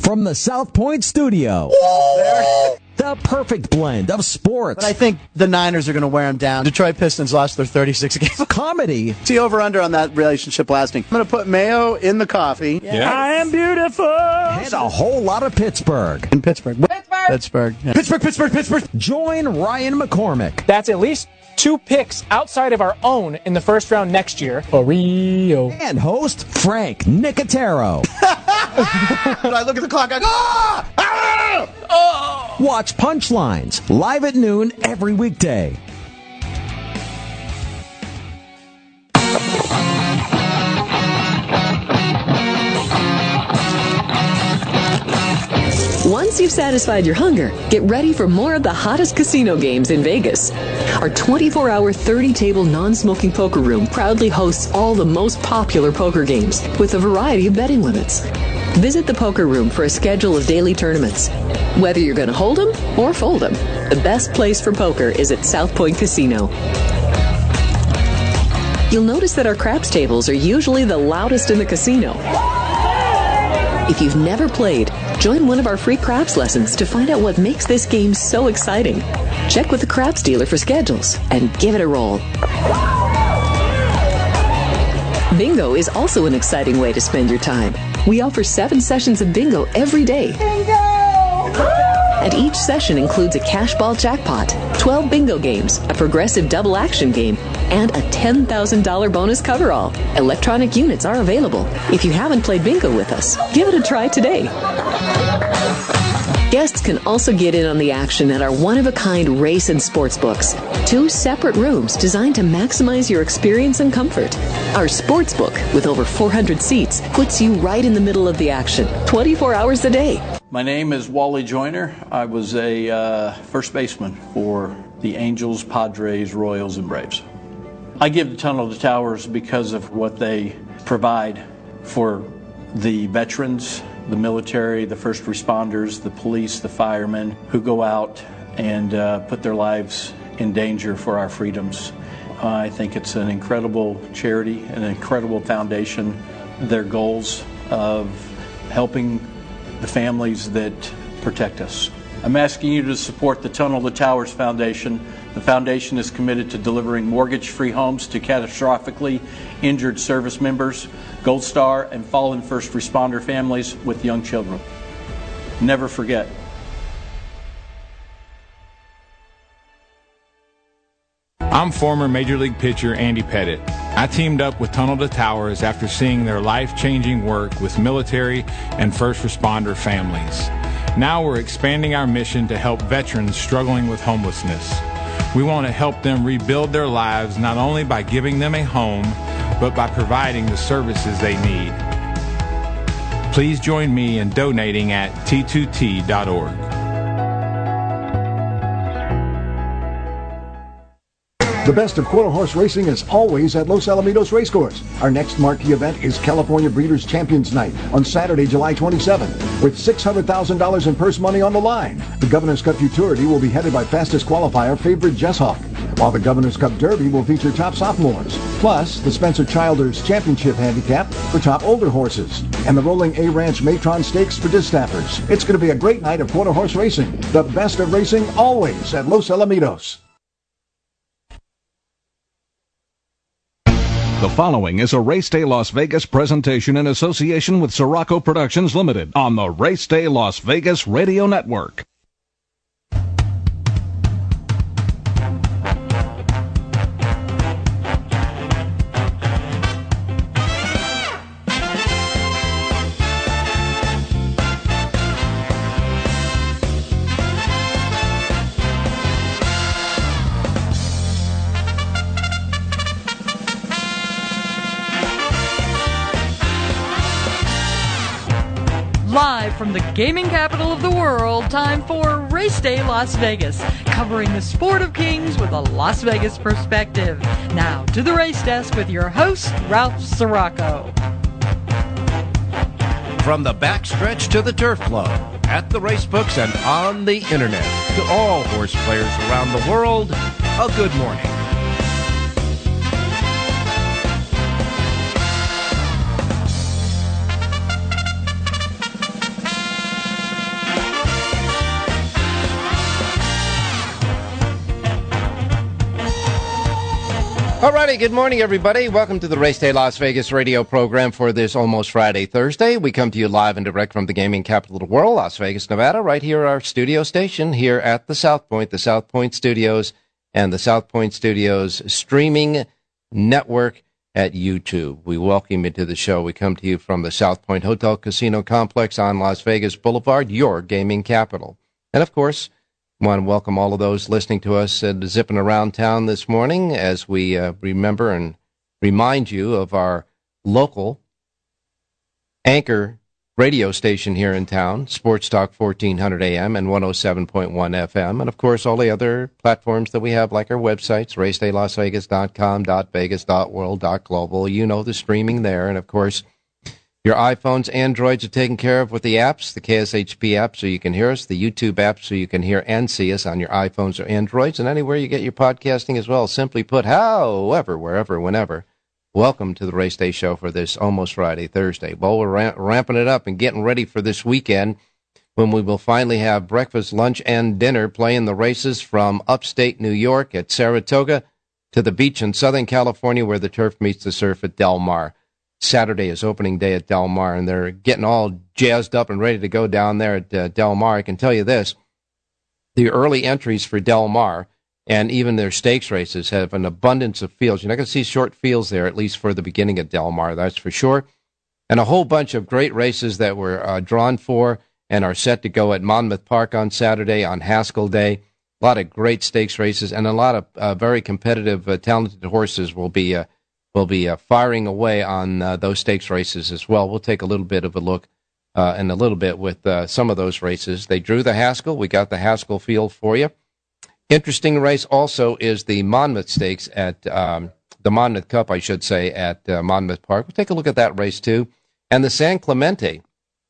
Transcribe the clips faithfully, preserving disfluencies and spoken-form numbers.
From the South Point studio, the perfect blend of sports. But I think the Niners are going to wear them down. Detroit Pistons lost their thirty-six games. Comedy. See over-under on that relationship lasting. I'm going to put mayo in the coffee. Yeah. I am beautiful. And a whole lot of Pittsburgh. In Pittsburgh. Pittsburgh. Pittsburgh. Yeah. Pittsburgh, Pittsburgh, Pittsburgh. Join Ryan McCormick. That's at least two picks outside of our own in the first round next year. For Rio. And host Frank Nicotero. I look at the clock, I go, ah! Ah! Oh! Watch Punchlines live at noon every weekday. Once you've satisfied your hunger, get ready for more of the hottest casino games in Vegas. Our twenty-four hour, thirty table non-smoking poker room proudly hosts all the most popular poker games with a variety of betting limits. Visit the poker room for a schedule of daily tournaments. Whether you're going to hold 'em or fold 'em, the best place for poker is at South Point Casino. You'll notice that our craps tables are usually the loudest in the casino. If you've never played, join one of our free craps lessons to find out what makes this game so exciting. Check with the craps dealer for schedules and give it a roll. Bingo is also an exciting way to spend your time. We offer seven sessions of bingo every day. Bingo! And each session includes a cash ball jackpot, twelve bingo games, a progressive double action game, and a ten thousand dollars bonus coverall. Electronic units are available. If you haven't played bingo with us, give it a try today. Guests can also get in on the action at our one-of-a-kind race and sports books. Two separate rooms designed to maximize your experience and comfort. Our sports book, with over four hundred seats, puts you right in the middle of the action, twenty-four hours a day. My name is Wally Joyner. I was a uh, first baseman for the Angels, Padres, Royals, and Braves. I give the Tunnel to Towers because of what they provide for the veterans, the military, the first responders, the police, the firemen who go out and uh, put their lives in danger for our freedoms. Uh, I think it's an incredible charity, an incredible foundation. Their goals of helping the families that protect us. I'm asking you to support the Tunnel to Towers Foundation. The foundation is committed to delivering mortgage-free homes to catastrophically injured service members, Gold Star, and fallen first responder families with young children. Never forget. I'm former Major League pitcher Andy Pettit. I teamed up with Tunnel to Towers after seeing their life-changing work with military and first responder families. Now we're expanding our mission to help veterans struggling with homelessness. We want to help them rebuild their lives not only by giving them a home, but by providing the services they need. Please join me in donating at T two T dot org. The best of quarter horse racing is always at Los Alamitos Racecourse. Our next marquee event is California Breeders' Champions Night on Saturday, July twenty-seventh, with six hundred thousand dollars in purse money on the line. The Governor's Cup Futurity will be headed by fastest qualifier favorite Jess Hawk, while the Governor's Cup Derby will feature top sophomores, plus the Spencer Childers Championship Handicap for top older horses, and the Rolling A Ranch Matron Stakes for distaffers. It's going to be a great night of quarter horse racing. The best of racing always at Los Alamitos. The following is a Race Day Las Vegas presentation in association with Sirocco Productions Limited on the Race Day Las Vegas Radio Network. Live from the gaming capital of the world, time for Race Day Las Vegas, covering the sport of kings with a Las Vegas perspective. Now to the race desk with your host, Ralph Sirocco. From the backstretch to the turf club, at the racebooks and on the internet, to all horse players around the world, a good morning. All righty, good morning, everybody. Welcome to the Race Day Las Vegas radio program for this Almost Friday Thursday. We come to you live and direct from the gaming capital of the world, Las Vegas, Nevada, right here at our studio station here at the South Point, the South Point Studios, and the South Point Studios streaming network at YouTube. We welcome you to the show. We come to you from the South Point Hotel Casino Complex on Las Vegas Boulevard, your gaming capital. And, of course, I want to welcome all of those listening to us and zipping around town this morning as we uh, remember and remind you of our local anchor radio station here in town, Sports Talk fourteen hundred A M and one oh seven point one F M, and, of course, all the other platforms that we have, like our websites, race day las vegas dot com, .vegas, .world, .global. You know the streaming there, and, of course, your iPhones, Androids are taken care of with the apps, the K S H P app so you can hear us, the YouTube app so you can hear and see us on your iPhones or Androids, and anywhere you get your podcasting as well. Simply put, however, wherever, whenever. Welcome to the Race Day Show for this Almost Friday Thursday. Well, we're ramp- ramping it up and getting ready for this weekend when we will finally have breakfast, lunch, and dinner playing the races from upstate New York at Saratoga to the beach in Southern California where the turf meets the surf at Del Mar. Saturday is opening day at Del Mar, and they're getting all jazzed up and ready to go down there at uh, Del Mar. I can tell you this, the early entries for Del Mar and even their stakes races have an abundance of fields. You're not going to see short fields there, at least for the beginning of Del Mar, that's for sure. And a whole bunch of great races that were uh, drawn for and are set to go at Monmouth Park on Saturday, on Haskell Day. A lot of great stakes races, and a lot of uh, very competitive, uh, talented horses will be uh, will be uh, firing away on uh, those stakes races as well. We'll take a little bit of a look uh, in a little bit with uh, some of those races. They drew the Haskell. We got the Haskell field for you. Interesting race also is the Monmouth Stakes at um, the Monmouth Cup, I should say, at uh, Monmouth Park. We'll take a look at that race too. And the San Clemente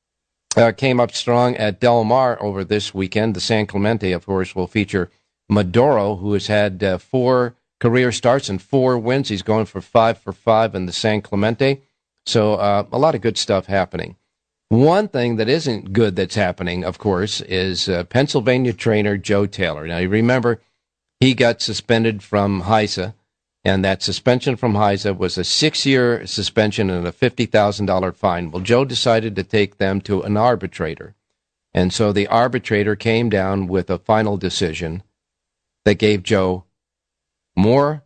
uh, came up strong at Del Mar over this weekend. The San Clemente, of course, will feature Maduro, who has had uh, four career starts and four wins. He's going for five for five in the San Clemente. So uh, a lot of good stuff happening. One thing that isn't good that's happening, of course, is uh, Pennsylvania trainer Joe Taylor. Now, you remember he got suspended from HISA, and that suspension from HISA was a six-year suspension and a fifty thousand dollars fine. Well, Joe decided to take them to an arbitrator. And so the arbitrator came down with a final decision that gave Joe more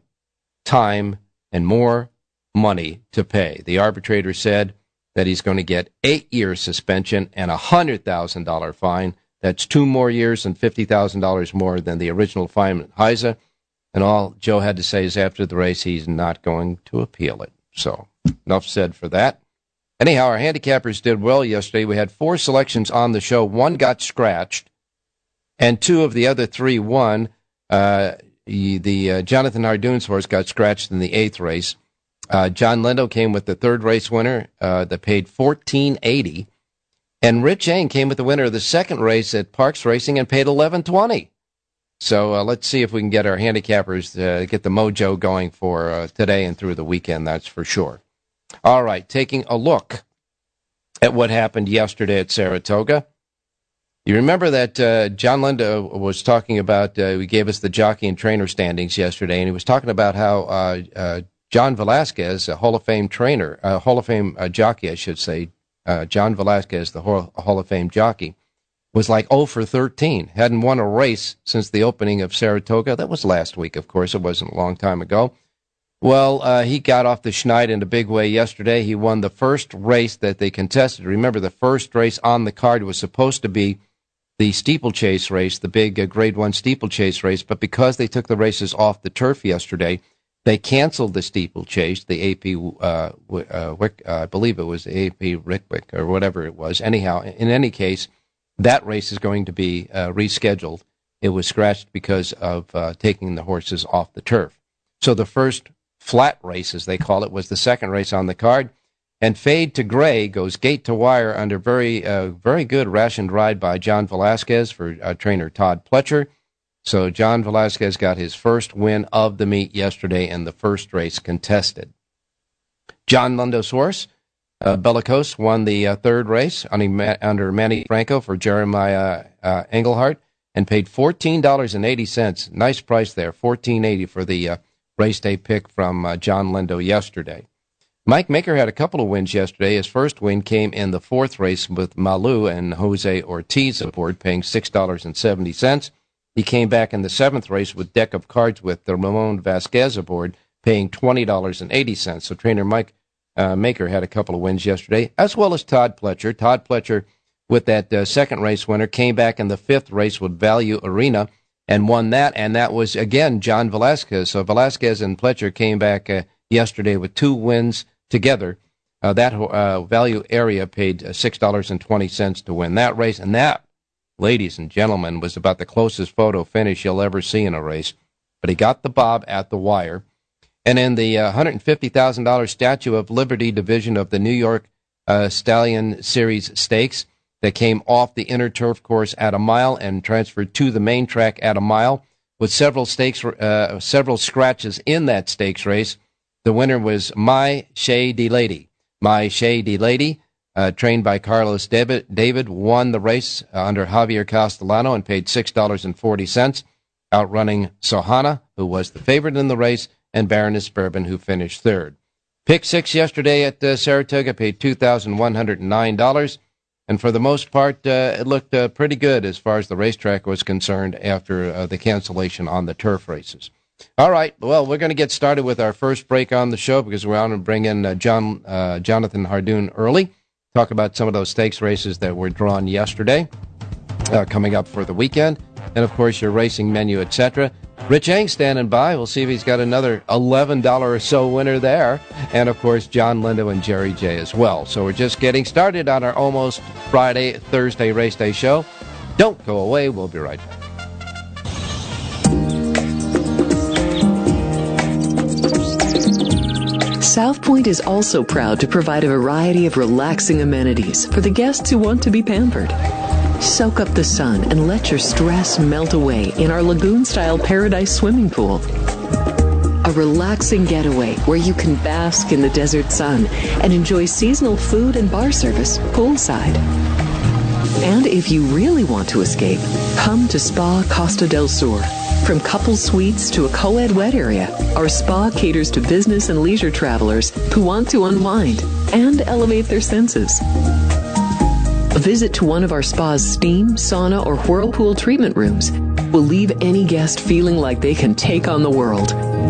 time and more money to pay. The arbitrator said that he's going to get eight years suspension and a one hundred thousand dollars fine. That's two more years and fifty thousand dollars more than the original fine at HISA. And all Joe had to say is after the race, he's not going to appeal it. So, enough said for that. Anyhow, our handicappers did well yesterday. We had four selections on the show. One got scratched, and two of the other three won. Uh, the the uh, Jonathan Hardoon's horse got scratched in the eighth race. Uh, John Lindo came with the third race winner uh, that paid fourteen eighty, and Rich Eng came with the winner of the second race at Parks Racing and paid eleven twenty. So uh, let's see if we can get our handicappers to get the mojo going for uh, today and through the weekend, that's for sure. All right, taking a look at what happened yesterday at Saratoga. You remember that uh, John Lindo was talking about, uh, he gave us the jockey and trainer standings yesterday, and he was talking about how uh, uh, John Velasquez, a Hall of Fame trainer, a Hall of Fame uh, jockey, I should say, uh, John Velasquez, the Hall, Hall of Fame jockey, was like oh for thirteen, hadn't won a race since the opening of Saratoga. That was last week, of course. It wasn't a long time ago. Well, uh, he got off the schneid in a big way yesterday. He won the first race that they contested. Remember, the first race on the card was supposed to be the steeplechase race, the big uh, Grade One steeplechase race, but because they took the races off the turf yesterday, they canceled the steeplechase, the A P, uh, uh, Wick, uh, I believe it was A P Rickwick or whatever it was. Anyhow, in any case, that race is going to be uh, rescheduled. It was scratched because of uh, taking the horses off the turf. So the first flat race, as they call it, was the second race on the card. And Fade to Gray goes gate to wire under very uh, very good rationed ride by John Velasquez for uh, trainer Todd Pletcher. So John Velasquez got his first win of the meet yesterday in the first race contested. John Lindo's horse, uh, Bellicose, won the uh, third race under, under Manny Franco for Jeremiah uh, Engelhardt and paid fourteen dollars and eighty cents. Nice price there, fourteen eighty for the uh, race day pick from uh, John Lindo yesterday. Mike Maker had a couple of wins yesterday. His first win came in the fourth race with Malu and Jose Ortiz aboard, paying six dollars and seventy cents. He came back in the seventh race with Deck of Cards with the Ramon Vasquez aboard, paying twenty dollars and eighty cents. So trainer Mike uh, Maker had a couple of wins yesterday, as well as Todd Pletcher. Todd Pletcher, with that uh, second race winner, came back in the fifth race with Value Arena and won that, and that was, again, John Velasquez. So Velasquez and Pletcher came back uh, yesterday with two wins together. Uh, that uh, Value Area paid uh, six dollars and twenty cents to win that race, and that, ladies and gentlemen, was about the closest photo finish you'll ever see in a race. But he got the bob at the wire. And in the uh, one hundred fifty thousand dollars Statue of Liberty division of the New York uh, Stallion Series Stakes, that came off the inner turf course at a mile and transferred to the main track at a mile, with several stakes, uh, several scratches in that stakes race. The winner was My Shady Lady. My Shady Lady, uh, trained by Carlos David, David, won the race uh, under Javier Castellano and paid six dollars and forty cents, outrunning Sohana, who was the favorite in the race, and Baroness Bourbon, who finished third. Pick six yesterday at uh, Saratoga paid two thousand one hundred nine dollars. And for the most part, uh, it looked uh, pretty good as far as the racetrack was concerned after uh, the cancellation on the turf races. All right, well, we're going to get started with our first break on the show because we're going to bring in uh, John uh, Jonathan Hardoon early, talk about some of those stakes races that were drawn yesterday, uh, coming up for the weekend, and, of course, your racing menu, et cetera. Rich Eng standing by. We'll see if he's got another eleven dollars or so winner there. And, of course, John Lindo and Jerry J as well. So we're just getting started on our almost Friday, Thursday race day show. Don't go away. We'll be right back. South Point is also proud to provide a variety of relaxing amenities for the guests who want to be pampered. Soak up the sun and let your stress melt away in our lagoon-style Paradise swimming pool. A relaxing getaway where you can bask in the desert sun and enjoy seasonal food and bar service poolside. And if you really want to escape, come to Spa Costa del Sur. From couple suites to a co-ed wet area, our spa caters to business and leisure travelers who want to unwind and elevate their senses. A visit to one of our spa's steam, sauna, or whirlpool treatment rooms will leave any guest feeling like they can take on the world.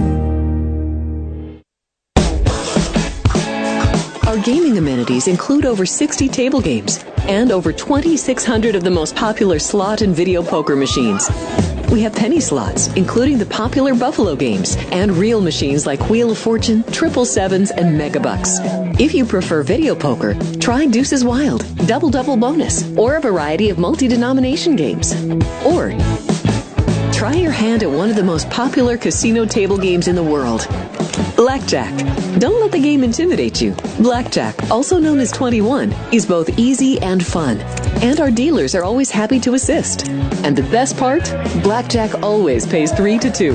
Our gaming amenities include over sixty table games and over twenty-six hundred of the most popular slot and video poker machines. We have penny slots, including the popular Buffalo games, and real machines like Wheel of Fortune, Triple Sevens, and Megabucks. If you prefer video poker, try Deuces Wild, Double Double Bonus, or a variety of multi-denomination games. Or try your hand at one of the most popular casino table games in the world, Blackjack. Don't let the game intimidate you. Blackjack, also known as twenty-one, is both easy and fun. And our dealers are always happy to assist. And the best part? Blackjack always pays three to two.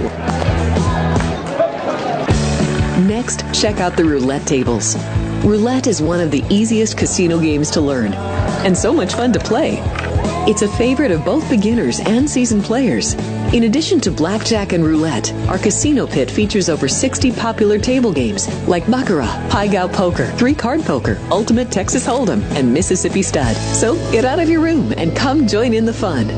Next, check out the roulette tables. Roulette is one of the easiest casino games to learn, and so much fun to play. It's a favorite of both beginners and seasoned players. In addition to blackjack and roulette, our casino pit features over sixty popular table games like Baccarat, Pai Gow Poker, Three-Card Poker, Ultimate Texas Hold'em, and Mississippi Stud. So get out of your room and come join in the fun.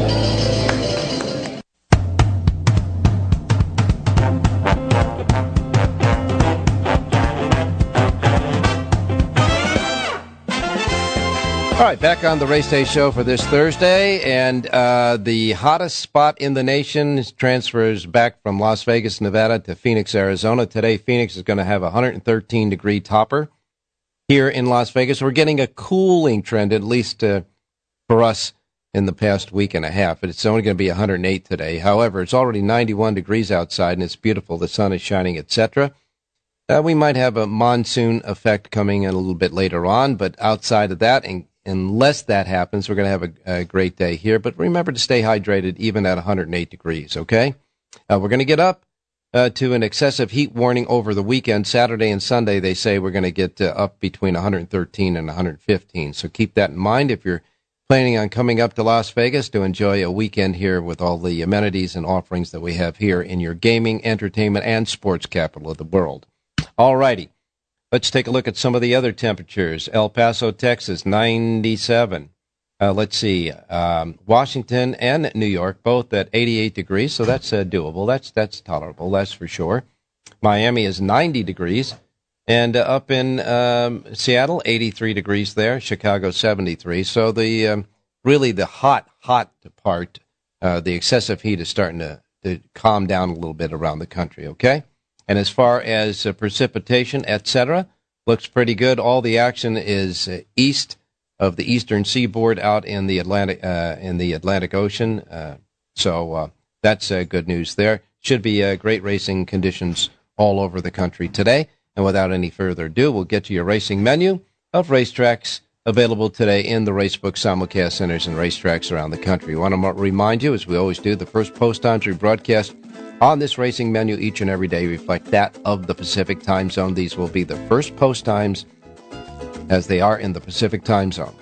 All right, back on the Race Day show for this Thursday, and uh, the hottest spot in the nation transfers back from Las Vegas, Nevada to Phoenix, Arizona. Today, Phoenix is going to have a one hundred thirteen degree topper here in Las Vegas. We're getting a cooling trend, at least uh, for us, in the past week and a half. It's only going to be one hundred eight today. However, it's already ninety-one degrees outside, and it's beautiful. The sun is shining, et cetera. Uh, we might have a monsoon effect coming in a little bit later on, but outside of that, and unless that happens, we're going to have a, a great day here. But remember to stay hydrated even at one hundred eight degrees, okay? Uh, we're going to get up uh, to an excessive heat warning over the weekend. Saturday and Sunday, they say we're going to get uh, up between one hundred thirteen and one hundred fifteen. So keep that in mind if you're planning on coming up to Las Vegas to enjoy a weekend here with all the amenities and offerings that we have here in your gaming, entertainment, and sports capital of the world. All righty. Let's take a look at some of the other temperatures. El Paso, Texas, ninety-seven. Uh, let's see. Um, Washington and New York, both at eighty-eight degrees, so that's uh, doable. That's that's tolerable, that's for sure. Miami is ninety degrees. And uh, up in um, Seattle, eighty-three degrees there. Chicago, seventy-three. So the um, really the hot, hot part, uh, the excessive heat is starting to, to calm down a little bit around the country, okay? And as far as uh, precipitation, et cetera, looks pretty good. All the action is uh, east of the eastern seaboard out in the Atlantic, uh, in the Atlantic Ocean. Uh, so uh, that's uh, good news there. Should be uh, great racing conditions all over the country today. And without any further ado, we'll get to your racing menu of racetracks available today in the Racebook simulcast centers and racetracks around the country. We want to remind you, as we always do, the first post times we broadcast on this racing menu each and every day reflect that of the Pacific time zone. These will be the first post times as they are in the Pacific time zone.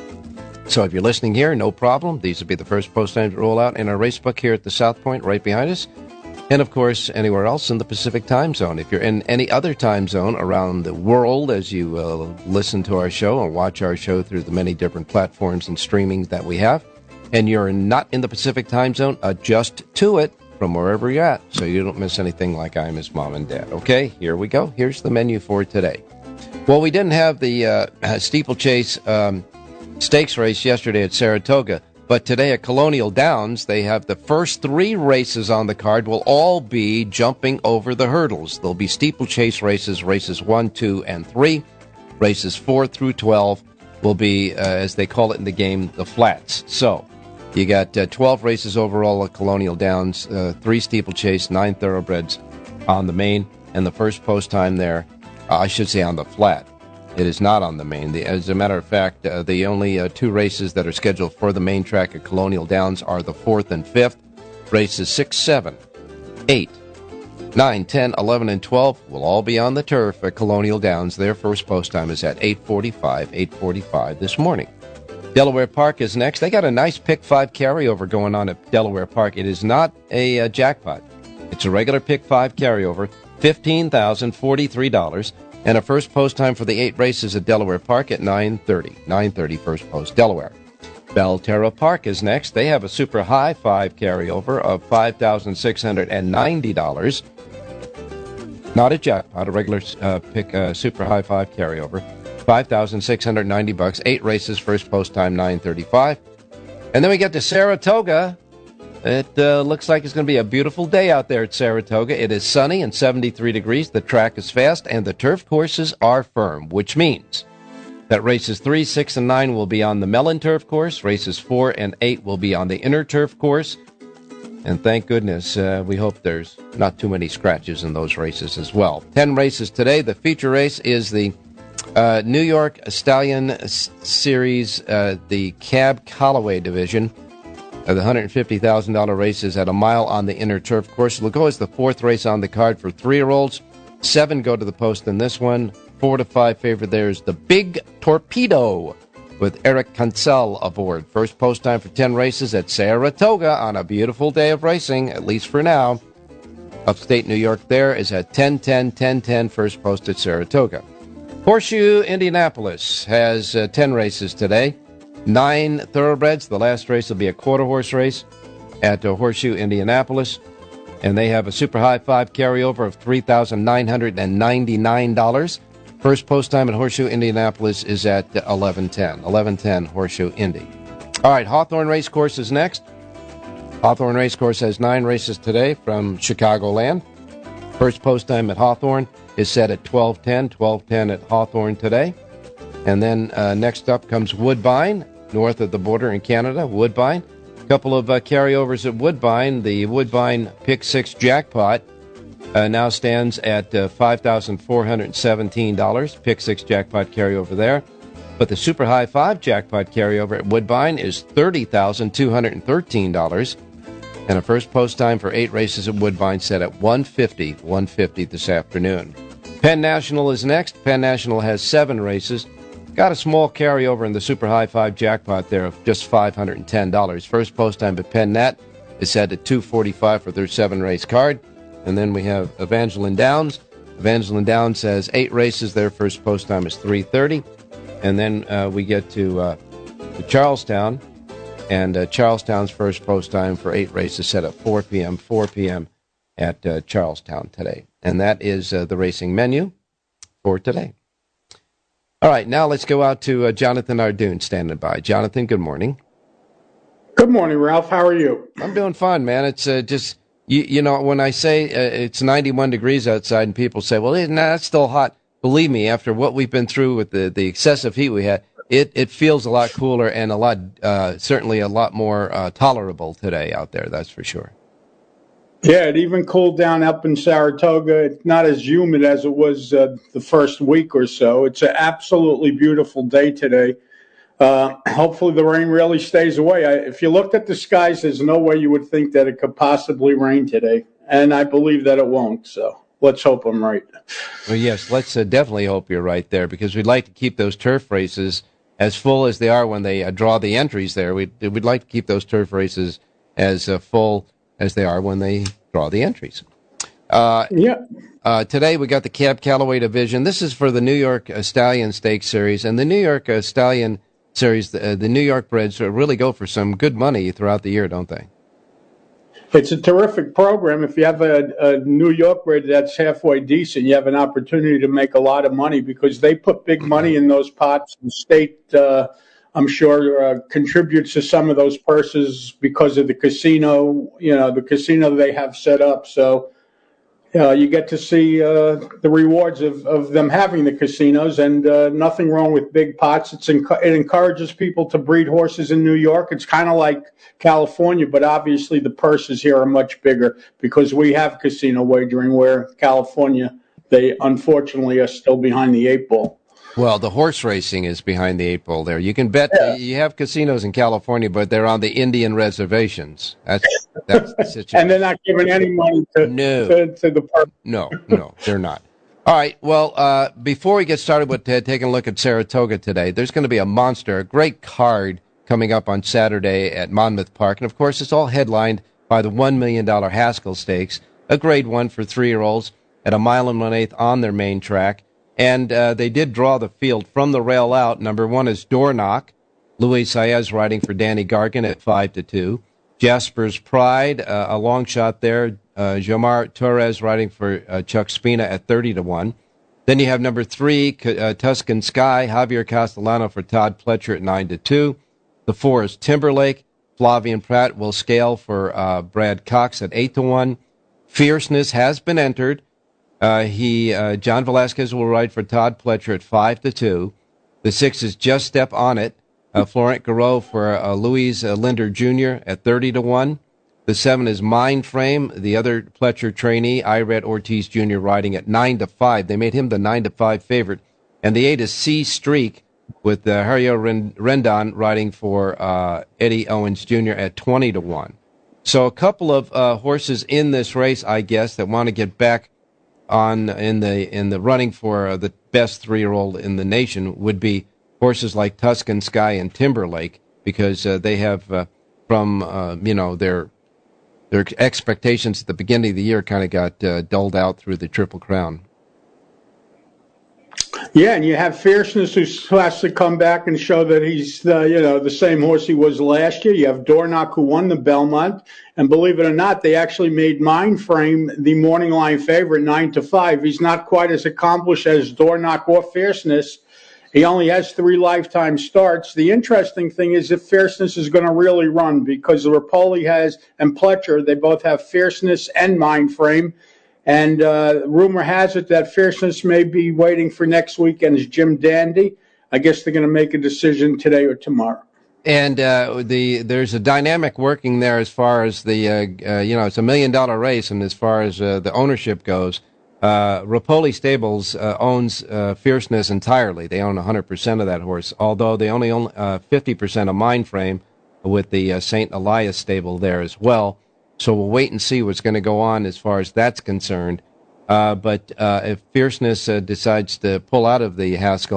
So if you're listening here, no problem. These will be the first post times to roll out in our Racebook here at the South Point right behind us. And, of course, anywhere else in the Pacific time zone. If you're in any other time zone around the world as you uh, listen to our show and watch our show through the many different platforms and streamings that we have, and you're not in the Pacific time zone, adjust to it from wherever you're at so you don't miss anything like I miss Mom and Dad. Okay, here we go. Here's the menu for today. Well, we didn't have the uh, steeplechase um, stakes race yesterday at Saratoga. But today at Colonial Downs, they have the first three races on the card will all be jumping over the hurdles. There'll be steeplechase races, races one, two, and three. Races four through twelve will be, uh, as they call it in the game, the flats. So you got uh, twelve races overall at Colonial Downs, uh, three steeplechase, nine thoroughbreds on the main, and the first post time there, uh, I should say on the flat. It is not on the main. The, as a matter of fact, uh, the only uh, two races that are scheduled for the main track at Colonial Downs are the fourth and fifth. Races six, seven, eight, nine, ten, eleven, and twelve will all be on the turf at Colonial Downs. Their first post time is at eight forty-five, eight forty-five this morning. Delaware Park is next. They got a nice pick five carryover going on at Delaware Park. It is not a uh, jackpot. It's a regular pick five carryover, fifteen thousand forty-three dollars. And a first post time for the eight races at Delaware Park at nine thirty. nine thirty first post, Delaware. Belterra Park is next. They have a super high five carryover of five thousand six hundred ninety dollars. Not a jackpot, a regular uh, pick uh, super high five carryover. five thousand six hundred ninety bucks. Eight races, first post time nine thirty-five. And then we get to Saratoga. It uh, looks like it's going to be a beautiful day out there at Saratoga. It is sunny and seventy-three degrees. The track is fast, and the turf courses are firm, which means that races three, six, and nine will be on the Mellon turf course. Races four and eight will be on the inner turf course. And thank goodness, uh, we hope there's not too many scratches in those races as well. Ten races today. The feature race is the uh, New York Stallion S- Series, uh, the Cab Callaway division. Uh, the one hundred fifty thousand dollars race is at a mile on the inner turf course. It'll go as the fourth race on the card for three-year-olds. Seven go to the post in this one. Four to five favorite there is the Big Torpedo with Eric Cancel aboard. First post time for ten races at Saratoga on a beautiful day of racing, at least for now. Upstate New York there is at ten ten, ten ten, first post at Saratoga. Horseshoe Indianapolis has uh, ten races today. Nine thoroughbreds. The last race will be a quarter horse race at uh, Horseshoe Indianapolis. And they have a super high five carryover of three thousand nine hundred ninety-nine dollars. First post time at Horseshoe Indianapolis is at eleven ten. eleven ten Horseshoe Indy. All right, Hawthorne Racecourse is next. Hawthorne Racecourse has nine races today from Chicagoland. First post time at Hawthorne is set at twelve ten. twelve ten at Hawthorne today. And then uh, next up comes Woodbine, north of the border in Canada, Woodbine. A couple of uh, carryovers at Woodbine. The Woodbine Pick six jackpot uh, now stands at uh, five thousand four hundred seventeen dollars. Pick six jackpot carryover there. But the Super High five jackpot carryover at Woodbine is thirty thousand two hundred thirteen dollars. And a first post time for eight races at Woodbine set at one fifty, one fifty this afternoon. Penn National is next. Penn National has seven races. got a small carryover in the Super High Five jackpot there of just five hundred ten dollars. First post time at Penn Nat is set at two forty-five for their seven-race card. And then we have Evangeline Downs. Evangeline Downs has eight races. Their first post time is three thirty. And then uh, we get to, uh, to Charlestown. And uh, Charlestown's first post time for eight races set at four p.m., four p.m. at uh, Charlestown today. And that is uh, the racing menu for today. All right, now let's go out to uh, Jonathan Ardoon standing by. Jonathan, good morning. Good morning, Ralph. How are you? I'm doing fine, man. It's uh, just, you, you know, when I say uh, it's ninety-one degrees outside and people say, well, nah, that's still hot. Believe me, after what we've been through with the, the excessive heat we had, it, it feels a lot cooler and a lot, uh, certainly a lot more uh, tolerable today out there, that's for sure. Yeah, it even cooled down up in Saratoga. It's not as humid as it was uh, the first week or so. It's an absolutely beautiful day today. Uh, hopefully the rain really stays away. I, if you looked at the skies, there's no way you would think that it could possibly rain today. And I believe that it won't, so let's hope I'm right. Well, yes, let's uh, definitely hope you're right there, because we'd like to keep those turf races as full as they are when they uh, draw the entries there. We'd, we'd like to keep those turf races as uh, full as they are when they draw the entries. Uh, yeah. Uh, today we got the Cab Callaway division. This is for the New York uh, Stallion Stakes Series, and the New York uh, Stallion Series, uh, the New York breds uh, really go for some good money throughout the year, don't they? It's a terrific program. If you have a, a New York bred that's halfway decent, you have an opportunity to make a lot of money, because they put big money in those pots. The state, uh, I'm sure, uh, contributes to some of those purses because of the casino, you know, the casino they have set up. So uh, you get to see uh, the rewards of, of them having the casinos, and uh, nothing wrong with big pots. It's enc- it encourages people to breed horses in New York. It's kind of like California, but obviously the purses here are much bigger because we have casino wagering, where California, they unfortunately are still behind the eight ball. Well, the horse racing is behind the eight ball there. You can bet yeah. you have casinos in California, but they're on the Indian reservations. That's that's the situation. And they're not giving any money to, no. to, to the purse. No, no, they're not. All right, well, uh, before we get started with uh, taking a look at Saratoga today, there's going to be a monster, a great card coming up on Saturday at Monmouth Park. And, of course, it's all headlined by the one million dollars Haskell Stakes, a grade one for three-year-olds at a mile and one-eighth on their main track. And uh, they did draw the field from the rail out. Number one is Door Knock. Luis Saez riding for Danny Gargan at five to two. Jasper's Pride, uh, a long shot there. Uh, Jomar Torres riding for uh, Chuck Spina at thirty to one. Then you have number three, uh, Tuscan Sky, Javier Castellano for Todd Pletcher at nine to two. The four is Timberlake. Flavian Pratt will scale for uh, Brad Cox at eight to one. Fierceness has been entered. Uh, he uh, John Velasquez will ride for Todd Pletcher at five to two. The six is Just Step On It. Uh, Florent Garreau for uh, Louise uh, Linder Junior at thirty to one. The seven is Mind Frame, the other Pletcher trainee, Ired Ortiz Junior riding at nine to five. They made him the nine to five favorite. And the eight is C Streak with uh, Hario Rendon riding for uh, Eddie Owens Junior at twenty to one. So a couple of uh, horses in this race, I guess, that want to get back on in the in the running for uh, the best three-year-old in the nation would be horses like Tuscan Sky and Timberlake, because uh, they have uh, from uh, you know their their expectations at the beginning of the year kind of got uh, dulled out through the Triple Crown. Yeah, and you have Fierceness, who has to come back and show that he's the, you know, the same horse he was last year. You have Dornock, who won the Belmont, and believe it or not, they actually made Mind Frame the morning line favorite, nine to five. He's not quite as accomplished as Dornock or Fierceness. He only has three lifetime starts. The interesting thing is if Fierceness is going to really run, because Rapoli has and Pletcher, they both have Fierceness and Mind Frame. And uh, rumor has it that Fierceness may be waiting for next weekend's Jim Dandy. I guess they're going to make a decision today or tomorrow. And uh, the there's a dynamic working there as far as the, uh, uh, you know, it's a million dollar race, and as far as uh, the ownership goes, uh, Rapoli Stables uh, owns uh, Fierceness entirely. They own one hundred percent of that horse, although they only own uh, fifty percent of Mind Frame with the uh, Saint Elias stable there as well. So we'll wait and see what's going to go on as far as that's concerned. Uh, but uh, if Fierceness uh, decides to pull out of the Haskell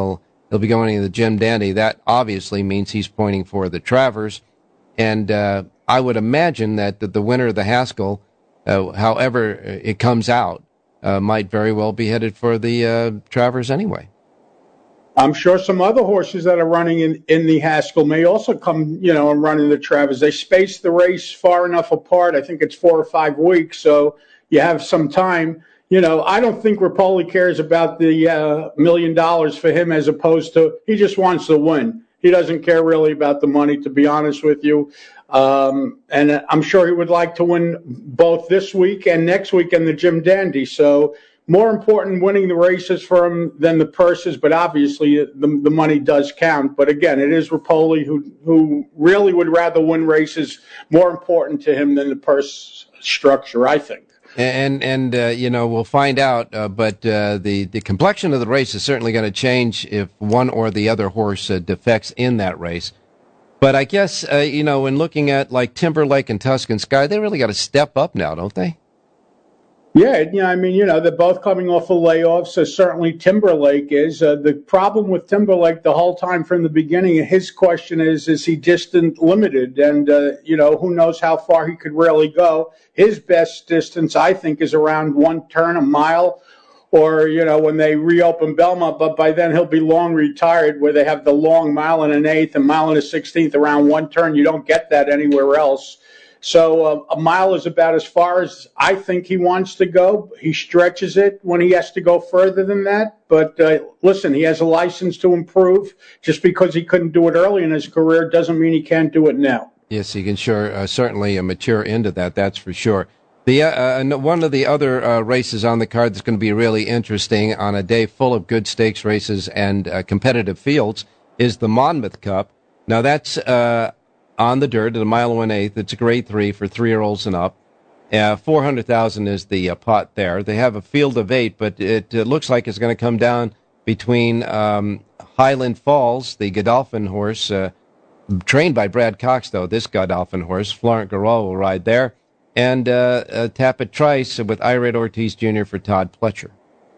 He'll be going to the Jim Dandy. That obviously means he's pointing for the Travers. And uh, I would imagine that the, the winner of the Haskell, uh, however it comes out, uh, might very well be headed for the uh, Travers anyway. I'm sure some other horses that are running in, in the Haskell may also come, you know, and run in the Travers. They spaced the race far enough apart. I think it's four or five weeks, so you have some time. You know, I don't think Rapoli cares about the uh, million dollars for him as opposed to he just wants to win. He doesn't care really about the money, to be honest with you. Um, and I'm sure he would like to win both this week and next week in the Jim Dandy. So more important winning the races for him than the purses, but obviously the, the money does count. But again, it is Rapoli who who really would rather win races, more important to him than the purse structure, I think. And, and uh, you know, we'll find out, uh, but uh, the, the complexion of the race is certainly going to change if one or the other horse uh, defects in that race. But I guess, uh, you know, when looking at like Timberlake and Tuscan Sky, they really got to step up now, don't they? Yeah, yeah, I mean, you know, they're both coming off of layoffs, so certainly Timberlake is. Uh, the problem with Timberlake the whole time from the beginning, his question is, is he distant limited? And, uh, you know, who knows how far he could really go. His best distance, I think, is around one turn, a mile, or, you know, when they reopen Belmont, but by then he'll be long retired where they have the long mile and an eighth, a mile and a sixteenth around one turn. You don't get that anywhere else. So uh, a mile is about as far as I think he wants to go. He stretches it when he has to go further than that. But uh, listen, he has a license to improve. Just because he couldn't do it early in his career doesn't mean he can't do it now. Yes, he can sure uh, certainly uh, mature into that. That's for sure. The uh, uh, one of the other uh, races on the card that's going to be really interesting on a day full of good stakes races and uh, competitive fields is the Monmouth Cup. Now that's uh, on the dirt at a mile and one eighth. It's a grade three for three-year-olds and up. Uh, four hundred thousand is the uh, pot there. They have a field of eight, but it, it looks like it's going to come down between um, Highland Falls, the Godolphin horse, uh, trained by Brad Cox, though, this Godolphin horse. Florent Garreau will ride there. And uh, uh, Tapit Trice with Irad Ortiz Junior for Todd Pletcher.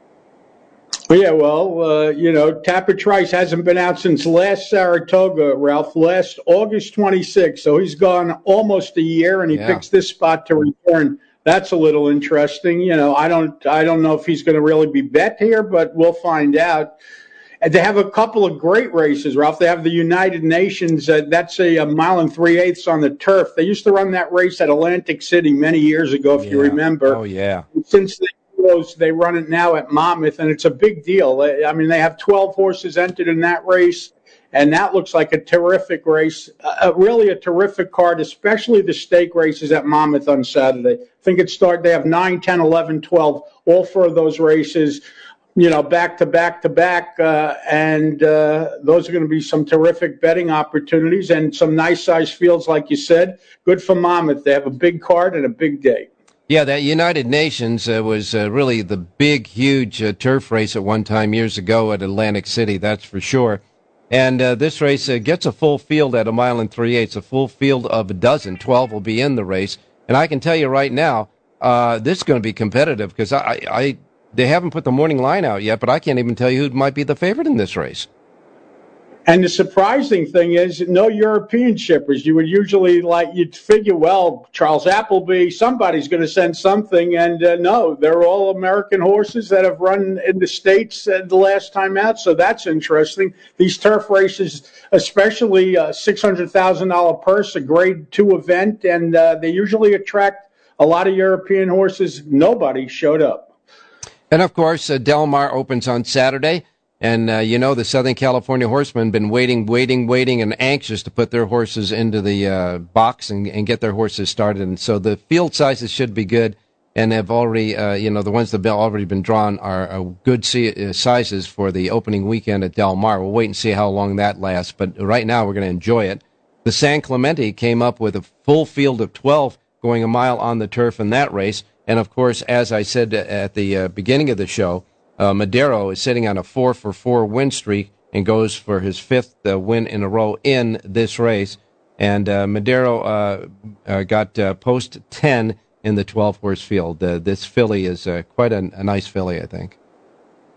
Yeah, well, uh, you know, Tapit Trice hasn't been out since last Saratoga, Ralph, last August twenty-sixth. So he's gone almost a year, and he Yeah. picks this spot to return. That's a little interesting. You know, I don't, I don't know if he's going to really be bet here, but we'll find out. And they have a couple of great races, Ralph. They have the United Nations. Uh, that's a, a mile and three-eighths on the turf. They used to run that race at Atlantic City many years ago, if Yeah. you remember. Oh, yeah. Since they closed, they run it now at Monmouth, and it's a big deal. I mean, they have twelve horses entered in that race, and that looks like a terrific race, uh, really a terrific card, especially the stake races at Monmouth on Saturday. I think it started, they have nine, ten, eleven, twelve, all four of those races, you know, back to back to back, uh, and uh, those are going to be some terrific betting opportunities and some nice size fields, like you said. Good for Monmouth. They have a big card and a big day. Yeah, that United Nations uh, was uh, really the big, huge uh, turf race at one time years ago at Atlantic City, that's for sure. And uh, this race uh, gets a full field at a mile and three-eighths, a full field of a dozen. twelve will be in the race. And I can tell you right now, uh, this is going to be competitive because I... I They haven't put the morning line out yet, but I can't even tell you who might be the favorite in this race. And the surprising thing is, no European shippers. You would usually, like, you'd figure, well, Charles Appleby, somebody's going to send something. And uh, no, they're all American horses that have run in the States uh, the last time out. So that's interesting. These turf races, especially a six hundred thousand dollars purse, a grade two event, and uh, they usually attract a lot of European horses. Nobody showed up. And, of course, uh, Del Mar opens on Saturday. And, uh, you know, the Southern California horsemen have been waiting, waiting, waiting, and anxious to put their horses into the uh, box and, and get their horses started. And so the field sizes should be good and have already, uh, you know, the ones that have already been drawn are uh, good si- uh, sizes for the opening weekend at Del Mar. We'll wait and see how long that lasts. But right now we're going to enjoy it. The San Clemente came up with a full field of twelve going a mile on the turf in that race. And, of course, as I said at the uh, beginning of the show, uh, Madero is sitting on a four for four win streak and goes for his fifth uh, win in a row in this race. And uh, Madero uh, uh, got uh, post ten in the twelve-horse field. Uh, this filly is uh, quite a, a nice filly, I think.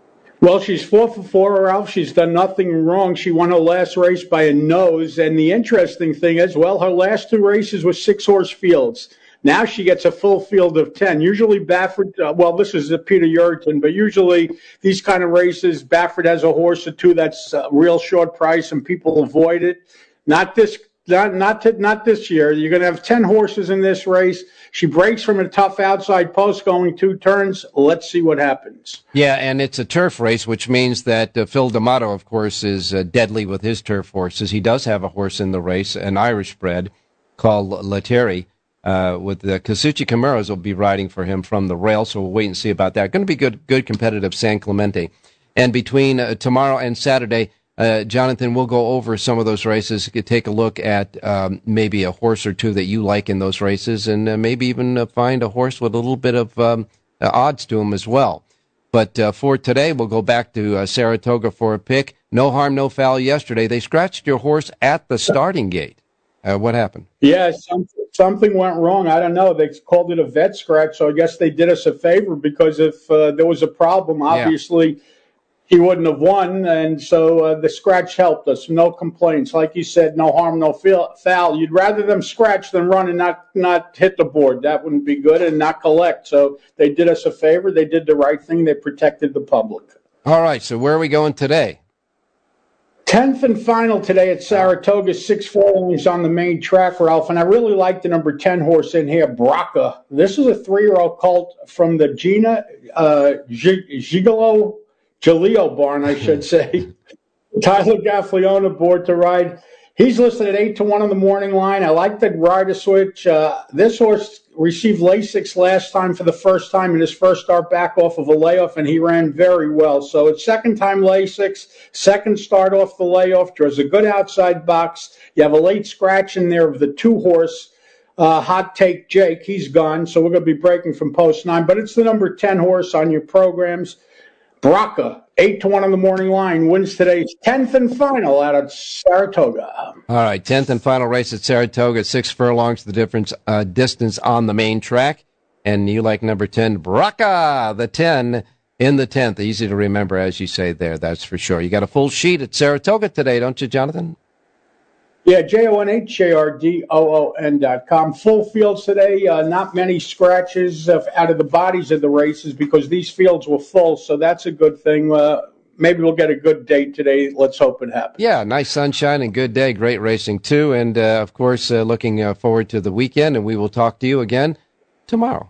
Well, she's four for four, Ralph. She's done nothing wrong. She won her last race by a nose. And the interesting thing is, well, her last two races were six-horse fields. Now she gets a full field of ten. Usually Baffert, uh, well, this is a Peter Yurton, but usually these kind of races, Baffert has a horse or two that's a real short price and people avoid it. Not this Not not to, not this year. You're going to have ten horses in this race. She breaks from a tough outside post going two turns. Let's see what happens. Yeah, and it's a turf race, which means that uh, Phil D'Amato, of course, is uh, deadly with his turf horses. He does have a horse in the race, an Irish bred called Lettieri. Uh, with the Kazuchi Camaros will be riding for him from the rail, so we'll wait and see about that. Going to be good, good competitive San Clemente. And between uh, tomorrow and Saturday, uh, Jonathan, we'll go over some of those races, take a look at um, maybe a horse or two that you like in those races, and uh, maybe even uh, find a horse with a little bit of um, uh, odds to him as well. But uh, for today, we'll go back to uh, Saratoga for a pick. No harm, no foul yesterday. They scratched your horse at the starting gate. Uh, what happened? Yeah, some, something went wrong. I don't know. They called it a vet scratch, so I guess they did us a favor because if uh, there was a problem, obviously yeah. he wouldn't have won, and so uh, the scratch helped us. No complaints. Like you said, no harm, no foul. You'd rather them scratch than run and not, not hit the board. That wouldn't be good, and not collect. So they did us a favor. They did the right thing. They protected the public. All right, so where are we going today? Tenth and final today at Saratoga, six furlongs on the main track, Ralph. And I really like the number ten horse in here, Braca. This is a three-year-old colt from the Gina uh, Gigolo Jaleo barn, I should say. Tyler Gaffalione aboard to ride. He's listed at eight to one on the morning line. I like the rider switch. Uh, this horse received Lasix last time for the first time in his first start back off of a layoff, and he ran very well. So it's second time Lasix, second start off the layoff, draws a good outside box. You have a late scratch in there of the two-horse uh, Hot Take Jake. He's gone, so we're going to be breaking from post nine. But it's the number ten horse on your programs. Braca, eight to one on the morning line, wins today's tenth and final out at Saratoga. All right, tenth and final race at Saratoga, six furlongs, the difference uh, distance on the main track. And you like number ten, Braca, the ten in the tenth. Easy to remember, as you say there, that's for sure. You got a full sheet at Saratoga today, don't you, Jonathan? Yeah, J O N H A R D O O N dot com. Full fields today. Uh, not many scratches uh, out of the bodies of the races because these fields were full, so that's a good thing. Uh, maybe we'll get a good date today. Let's hope it happens. Yeah, nice sunshine and good day. Great racing, too. And, uh, of course, uh, looking uh, forward to the weekend, and we will talk to you again tomorrow.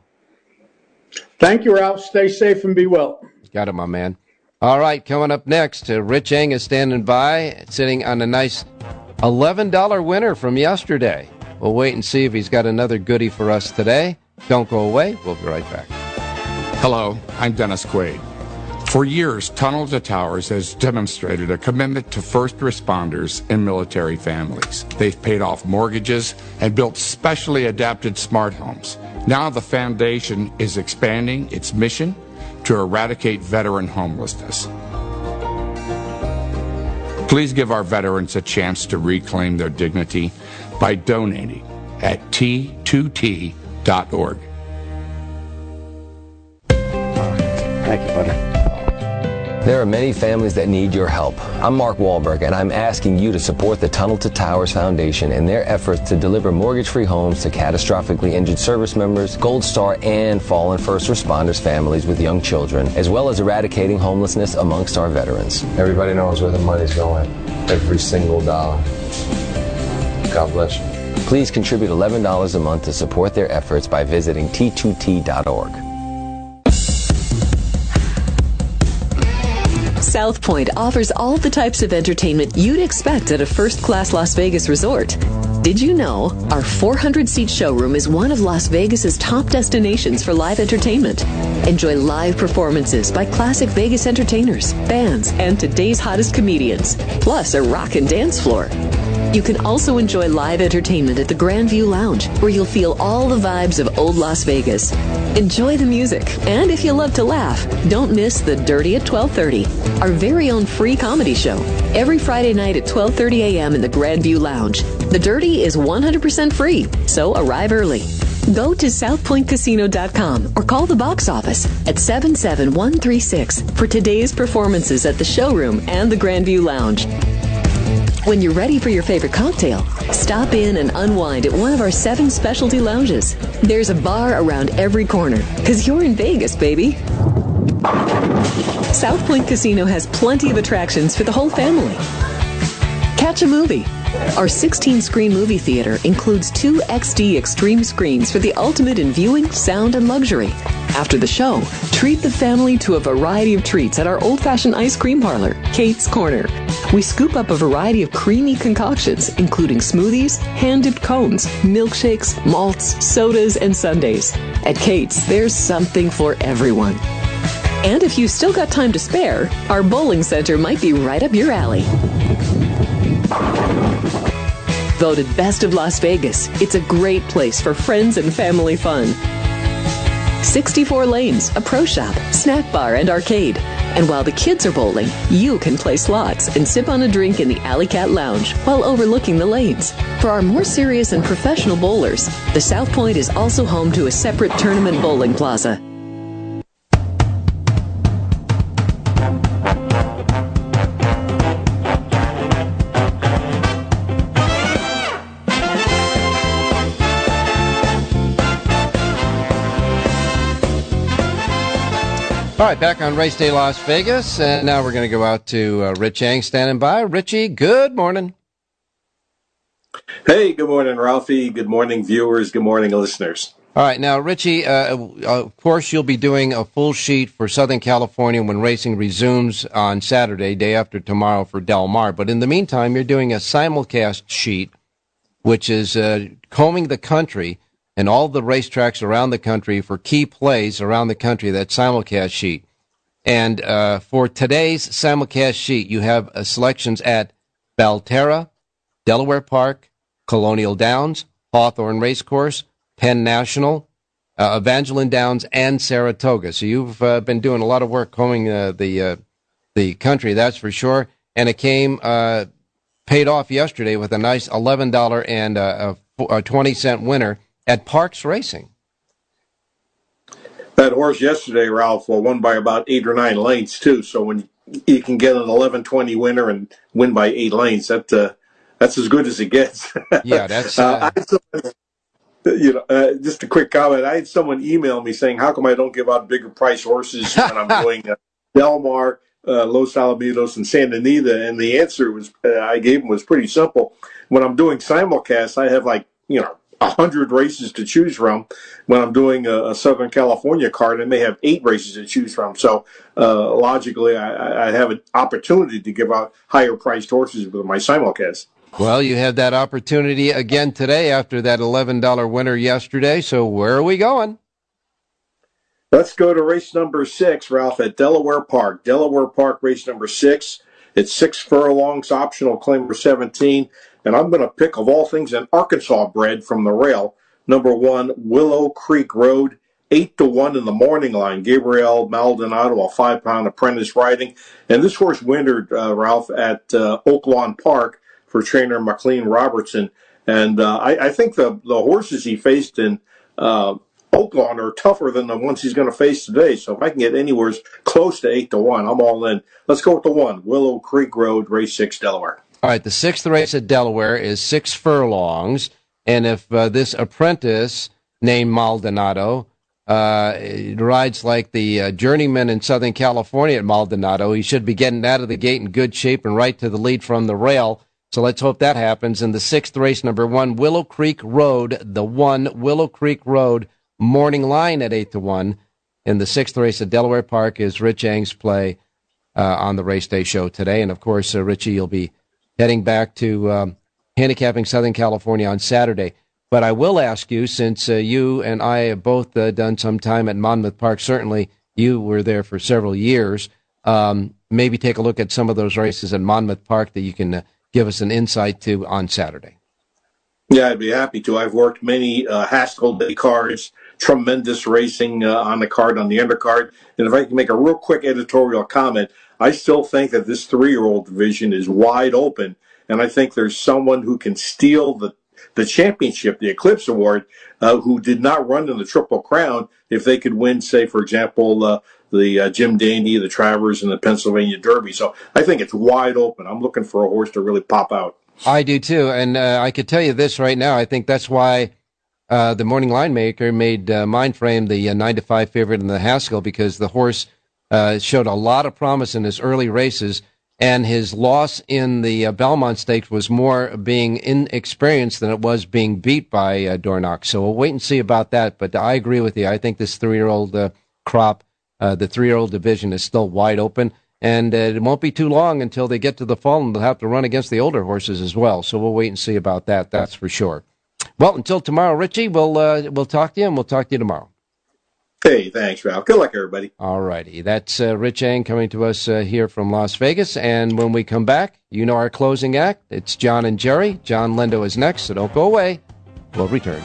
Thank you, Ralph. Stay safe and be well. Got it, my man. All right, coming up next, uh, Rich Eng is standing by, sitting on a nice eleven dollar winner from yesterday. We'll wait and see if he's got another goodie for us today. Don't go away. We'll be right back. Hello, I'm Dennis Quaid. For years, Tunnel to Towers has demonstrated a commitment to first responders and military families. They've paid off mortgages and built specially adapted smart homes. Now the foundation is expanding its mission to eradicate veteran homelessness. Please give our veterans a chance to reclaim their dignity by donating at T two T dot org. Thank you, buddy. There are many families that need your help. I'm Mark Wahlberg, and I'm asking you to support the Tunnel to Towers Foundation in their efforts to deliver mortgage-free homes to catastrophically injured service members, Gold Star, and fallen first responders families with young children, as well as eradicating homelessness amongst our veterans. Everybody knows where the money's going. Every single dollar. God bless you. Please contribute eleven dollars a month to support their efforts by visiting T two T dot org. South Point offers all the types of entertainment you'd expect at a first-class Las Vegas resort. Did you know our four hundred seat showroom is one of Las Vegas's top destinations for live entertainment? Enjoy live performances by classic Vegas entertainers, bands, and today's hottest comedians, plus a rock and dance floor. You can also enjoy live entertainment at the Grandview Lounge, where you'll feel all the vibes of old Las Vegas. Enjoy the music, and if you love to laugh, don't miss The Dirty at twelve thirty, our very own free comedy show, every Friday night at twelve thirty a.m. in the Grandview Lounge. The Dirty is one hundred percent free, so arrive early. Go to south point casino dot com or call the box office at seven seven one three six for today's performances at the showroom and the Grandview Lounge. When you're ready for your favorite cocktail, stop in and unwind at one of our seven specialty lounges. There's a bar around every corner, because you're in Vegas, baby. South Point Casino has plenty of attractions for the whole family. Catch a movie. Our sixteen-screen movie theater includes two X D Extreme screens for the ultimate in viewing, sound, and luxury. After the show, treat the family to a variety of treats at our old-fashioned ice cream parlor, Kate's Corner. We scoop up a variety of creamy concoctions, including smoothies, hand-dipped cones, milkshakes, malts, sodas, and sundaes. At Kate's, there's something for everyone. And if you've still got time to spare, our bowling center might be right up your alley. Voted Best of Las Vegas, it's a great place for friends and family fun. sixty-four lanes, a pro shop, snack bar, and arcade. And while the kids are bowling, you can play slots and sip on a drink in the Alley Cat Lounge while overlooking the lanes. For our more serious and professional bowlers, the South Point is also home to a separate tournament bowling plaza. All right, back on Race Day Las Vegas, and now we're going to go out to uh, Rich Yang standing by. Richie, good morning. Hey, good morning, Ralphie. Good morning, viewers. Good morning, listeners. All right, now, Richie, uh, of course, you'll be doing a full sheet for Southern California when racing resumes on Saturday, day after tomorrow for Del Mar. But in the meantime, you're doing a simulcast sheet, which is uh, combing the country and all the racetracks around the country for key plays around the country, that simulcast sheet. And uh, for today's simulcast sheet, you have uh, selections at Belterra, Delaware Park, Colonial Downs, Hawthorne Racecourse, Penn National, uh, Evangeline Downs, and Saratoga. So you've uh, been doing a lot of work combing uh, the uh, the country, that's for sure. And it came, uh, paid off yesterday with a nice eleven dollars and uh, a twenty cent winner at Parks Racing. That horse yesterday, Ralph, well, won by about eight or nine lengths, too. So when you can get an eleven twenty winner and win by eight lengths, that, uh, that's as good as it gets. Yeah, that's... Uh... uh, I had someone, you know, uh, just a quick comment. I had someone email me saying, how come I don't give out bigger price horses when I'm doing uh, Del Mar, uh, Los Alamitos, and Santa Anita? And the answer was uh, I gave them was pretty simple. When I'm doing simulcast, I have like, you know, a hundred races to choose from. When I'm doing a, a Southern California card, I may have eight races to choose from. So uh, logically, I, I have an opportunity to give out higher priced horses with my simulcast. Well, you had that opportunity again today after that eleven dollars winner yesterday. So where are we going? Let's go to race number six, Ralph, at Delaware Park. Delaware Park, race number six. It's six furlongs, optional claim number seventeen. And I'm going to pick, of all things, an Arkansas bred from the rail. Number one, Willow Creek Road, eight to one in the morning line. Gabriel Maldonado, a five-pound apprentice riding. And this horse wintered, uh, Ralph, at uh, Oaklawn Park for trainer McLean Robertson. And uh, I, I think the, the horses he faced in uh, Oaklawn are tougher than the ones he's going to face today. So if I can get anywhere close to eight to one, I'm all in. Let's go with the one, Willow Creek Road, race six, Delaware. All right, the sixth race at Delaware is six furlongs, and if uh, this apprentice named Maldonado uh, rides like the uh, journeyman in Southern California at Maldonado, he should be getting out of the gate in good shape and right to the lead from the rail. So let's hope that happens. In the sixth race, number one, Willow Creek Road, the one, Willow Creek Road, morning line at eight to one. In the sixth race at Delaware Park is Rich Yang's play uh, on the Race Day show today. And, of course, uh, Richie, you'll be heading back to um, handicapping Southern California on Saturday. But I will ask you, since uh, you and I have both uh, done some time at Monmouth Park, certainly you were there for several years, um, maybe take a look at some of those races at Monmouth Park that you can uh, give us an insight to on Saturday. Yeah, I'd be happy to. I've worked many uh, Haskell Day cards, tremendous racing uh, on the card, on the undercard. And if I can make a real quick editorial comment, I still think that this three-year-old division is wide open, and I think there's someone who can steal the the championship, the Eclipse Award, uh, who did not run in the Triple Crown if they could win, say, for example, uh, the uh, Jim Dandy, the Travers, and the Pennsylvania Derby. So I think it's wide open. I'm looking for a horse to really pop out. I do too, and uh, I could tell you this right now. I think that's why uh, the Morning Line Maker made uh, Mindframe the uh, nine to five favorite in the Haskell, because the horse uh, showed a lot of promise in his early races, and his loss in the uh, Belmont Stakes was more being inexperienced than it was being beat by uh, Dornoch. So we'll wait and see about that. But I agree with you. I think this three-year-old uh, crop, uh, the three-year-old division, is still wide open. And uh, it won't be too long until they get to the fall, and they'll have to run against the older horses as well. So we'll wait and see about that. That's for sure. Well, until tomorrow, Richie, we'll uh, we'll talk to you, and we'll talk to you tomorrow. Hey, thanks, Ralph. Good luck, everybody. All righty. That's uh, Rich Eng coming to us uh, here from Las Vegas. And when we come back, you know our closing act. It's John and Jerry. John Lindo is next, so don't go away. We'll return.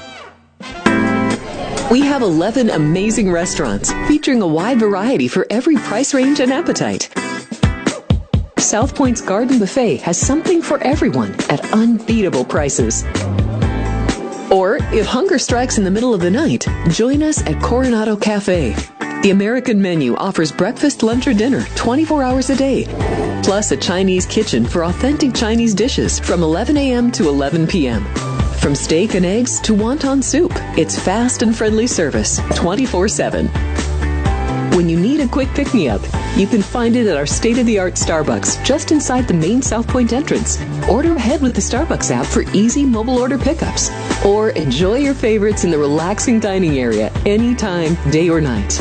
We have eleven amazing restaurants featuring a wide variety for every price range and appetite. South Point's Garden Buffet has something for everyone at unbeatable prices. Or, if hunger strikes in the middle of the night, join us at Coronado Cafe. The American menu offers breakfast, lunch, or dinner twenty-four hours a day, plus a Chinese kitchen for authentic Chinese dishes from eleven a.m. to eleven p.m. From steak and eggs to wonton soup, it's fast and friendly service twenty-four seven. When you need a quick pick-me-up, you can find it at our state-of-the-art Starbucks just inside the main South Point entrance. Order ahead with the Starbucks app for easy mobile order pickups. Or enjoy your favorites in the relaxing dining area anytime, day or night.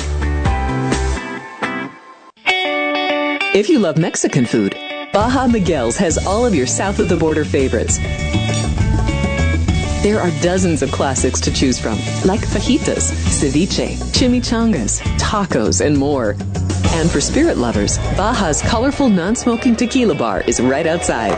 If you love Mexican food, Baja Miguel's has all of your south-of-the-border favorites. There are dozens of classics to choose from, like fajitas, ceviche, chimichangas, tacos, and more. And for spirit lovers, Baja's colorful non-smoking tequila bar is right outside.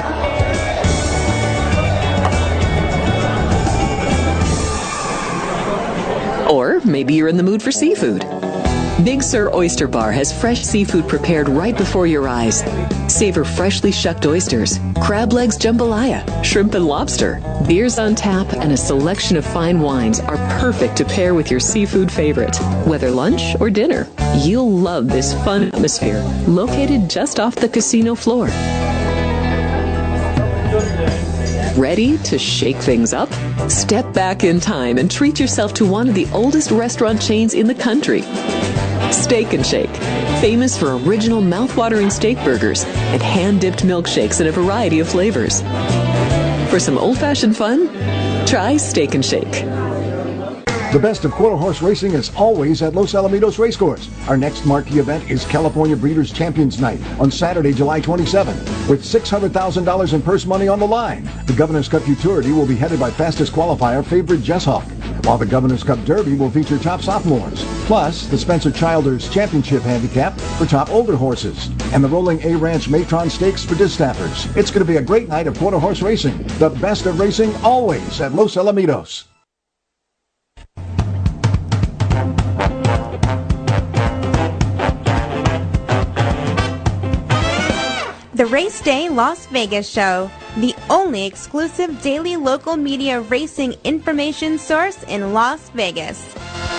Or maybe you're in the mood for seafood. Big Sur Oyster Bar has fresh seafood prepared right before your eyes. Savor freshly shucked oysters, crab legs jambalaya, shrimp and lobster. Beers on tap and a selection of fine wines are perfect to pair with your seafood favorite. Whether lunch or dinner, you'll love this fun atmosphere located just off the casino floor. Ready to shake things up? Step back in time and treat yourself to one of the oldest restaurant chains in the country. Steak and Shake, famous for original mouth-watering steak burgers and hand-dipped milkshakes in a variety of flavors. For some old-fashioned fun, try Steak and Shake. The best of quarter horse racing is always at Los Alamitos Racecourse. Our next marquee event is California Breeders' Champions Night on Saturday, July twenty-seventh, with six hundred thousand dollars in purse money on the line. The Governor's Cup Futurity will be headed by fastest qualifier favorite Jess Hawk, while the Governor's Cup Derby will feature top sophomores, plus the Spencer Childers Championship Handicap for top older horses, and the Rolling A Ranch Matron Stakes for distaffers. It's going to be a great night of quarter horse racing. The best of racing always at Los Alamitos. The Race Day Las Vegas Show, the only exclusive daily local media racing information source in Las Vegas.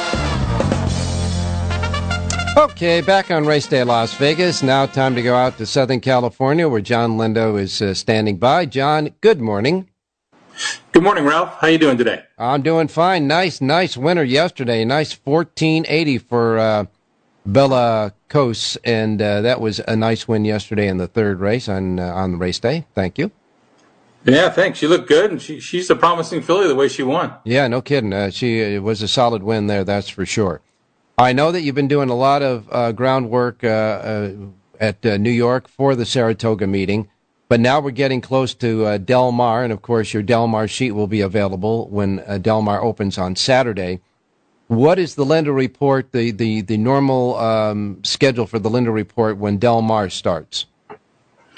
Okay, back on Race Day Las Vegas. Now time to go out to Southern California, where John Lindo is uh, standing by. John, good morning. Good morning, Ralph. How you doing today? I'm doing fine. Nice, nice winner yesterday. Nice fourteen eighty for uh, Bella Cos, and uh, that was a nice win yesterday in the third race on uh, on the race day. Thank you. Yeah, thanks. She looked good, and she, she's a promising filly the way she won. Yeah, no kidding. Uh, she it was a solid win there, that's for sure. I know that you've been doing a lot of uh, groundwork uh, uh, at uh, New York for the Saratoga meeting, but now we're getting close to uh, Del Mar, and of course your Del Mar sheet will be available when uh, Del Mar opens on Saturday. What is the Linda Report, the, the, the normal um, schedule for the Linda Report when Del Mar starts?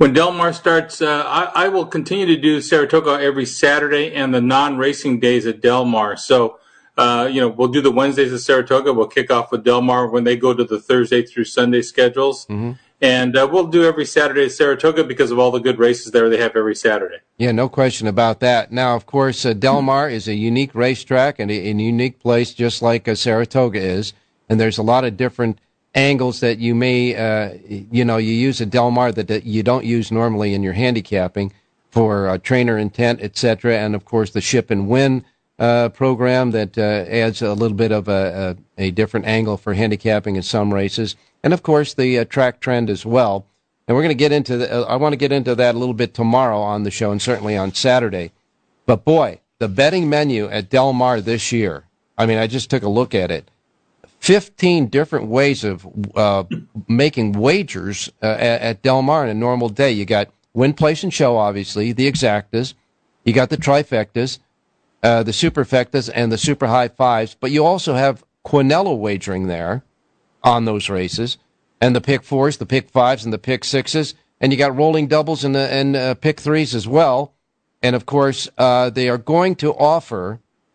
When Del Mar starts, uh, I, I will continue to do Saratoga every Saturday and the non-racing days at Del Mar. So, uh, you know, we'll do the Wednesdays at Saratoga. We'll kick off with Del Mar when they go to the Thursday through Sunday schedules. Mm-hmm. And uh, we'll do every Saturday at Saratoga because of all the good races there they have every Saturday. Yeah, no question about that. Now, of course, uh, Del Mar is a unique racetrack and a, a unique place, just like uh, Saratoga is. And there's a lot of different angles that you may, uh, you know, you use at Del Mar that, that you don't use normally in your handicapping for uh, trainer intent, et cetera. And, of course, the Ship and Win uh, program that uh, adds a little bit of a, a, a different angle for handicapping in some races. And, of course, the uh, track trend as well. And we're going to get into the, uh, I want to get into that a little bit tomorrow on the show and certainly on Saturday. But, boy, the betting menu at Del Mar this year, I mean, I just took a look at it. fifteen different ways of uh, making wagers uh, at, at Del Mar in a normal day. You got win, place, and show, obviously, the exactas. You got the trifectas, uh, the superfectas, and the super high fives. But you also have Quinella wagering there on those races, and the pick fours, the pick fives, and the pick sixes, and you got rolling doubles and the and uh, pick threes as well. And of course, uh, they are going to offer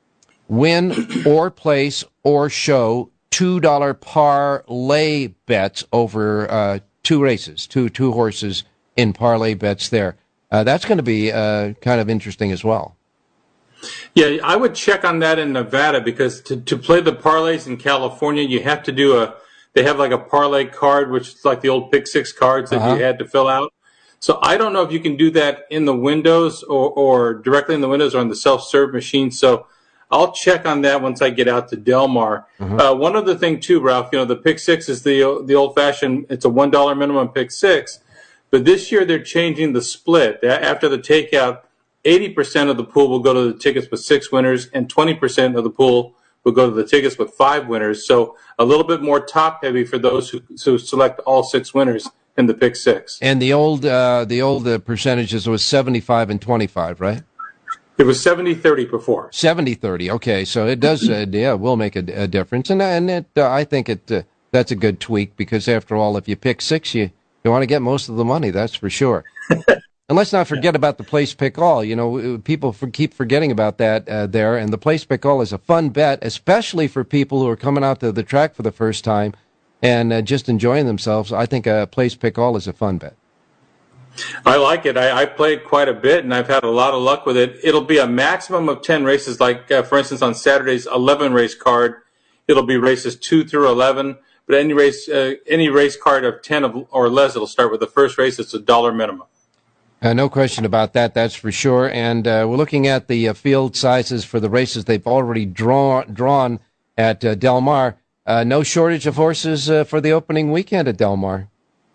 win or place or show two dollar parlay bets over uh, two races, two two horses in parlay bets there. Uh, that's going to be uh, kind of interesting as well. Yeah, I would check on that in Nevada because to, to play the parlays in California, you have to do a. They have like a parlay card, which is like the old Pick Six cards that uh-huh. you had to fill out. So I don't know if you can do that in the windows or, or directly in the windows or on the self-serve machine. So I'll check on that once I get out to Del Mar. Uh-huh. Uh, one other thing too, Ralph, you know, the Pick Six is the the old-fashioned, it's a one dollar minimum Pick Six. But this year they're changing the split. After the takeout, eighty percent of the pool will go to the tickets with six winners and twenty percent of the pool will go to the tickets with five winners. So a little bit more top-heavy for those who, who select all six winners in the Pick Six. And the old uh, the old uh, percentages was seventy-five and twenty-five, right? It was seventy thirty before. seventy thirty, okay. So it does, uh, yeah, will make a, a difference. And, and it, uh, I think it uh, that's a good tweak because, after all, if you pick six, you, you want to get most of the money, that's for sure. And let's not forget about the place pick all. You know, people for, keep forgetting about that uh, there. And the place pick all is a fun bet, especially for people who are coming out to the track for the first time and uh, just enjoying themselves. I think a place pick all is a fun bet. I like it. I, I played quite a bit, and I've had a lot of luck with it. It'll be a maximum of ten races, like, uh, for instance, on Saturday's eleven-race card, it'll be races two through eleven. But any race uh, any race card of ten of, or less, it'll start with the first race. It's a dollar minimum. Uh, no question about that, that's for sure. And uh, we're looking at the uh, field sizes for the races they've already draw, drawn at uh, Del Mar. Uh, no shortage of horses uh, for the opening weekend at Del Mar.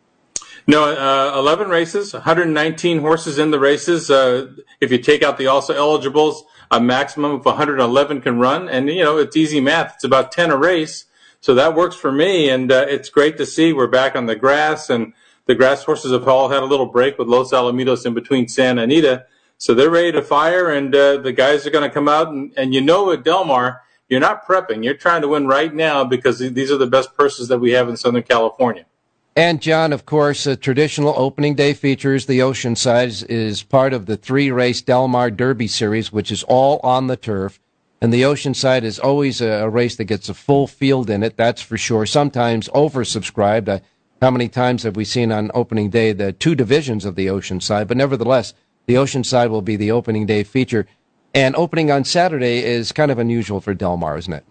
No, uh, eleven races, one hundred nineteen horses in the races. Uh, if you take out the also eligibles, a maximum of one hundred eleven can run. And, you know, it's easy math. It's about ten a race. So that works for me. And uh, it's great to see we're back on the grass. And the grass horses have all had a little break with Los Alamitos in between Santa Anita. So they're ready to fire. And uh, the guys are going to come out. And, and you know at Del Mar, you're not prepping. You're trying to win right now because these are the best purses that we have in Southern California. And, John, of course, uh, traditional opening day features. The Oceanside is part of the three-race Del Mar Derby Series, which is all on the turf. And the Oceanside is always a, a race that gets a full field in it, that's for sure. Sometimes oversubscribed. Uh, how many times have we seen on opening day the two divisions of the Oceanside? But nevertheless, the Oceanside will be the opening day feature. And opening on Saturday is kind of unusual for Del Mar, isn't it?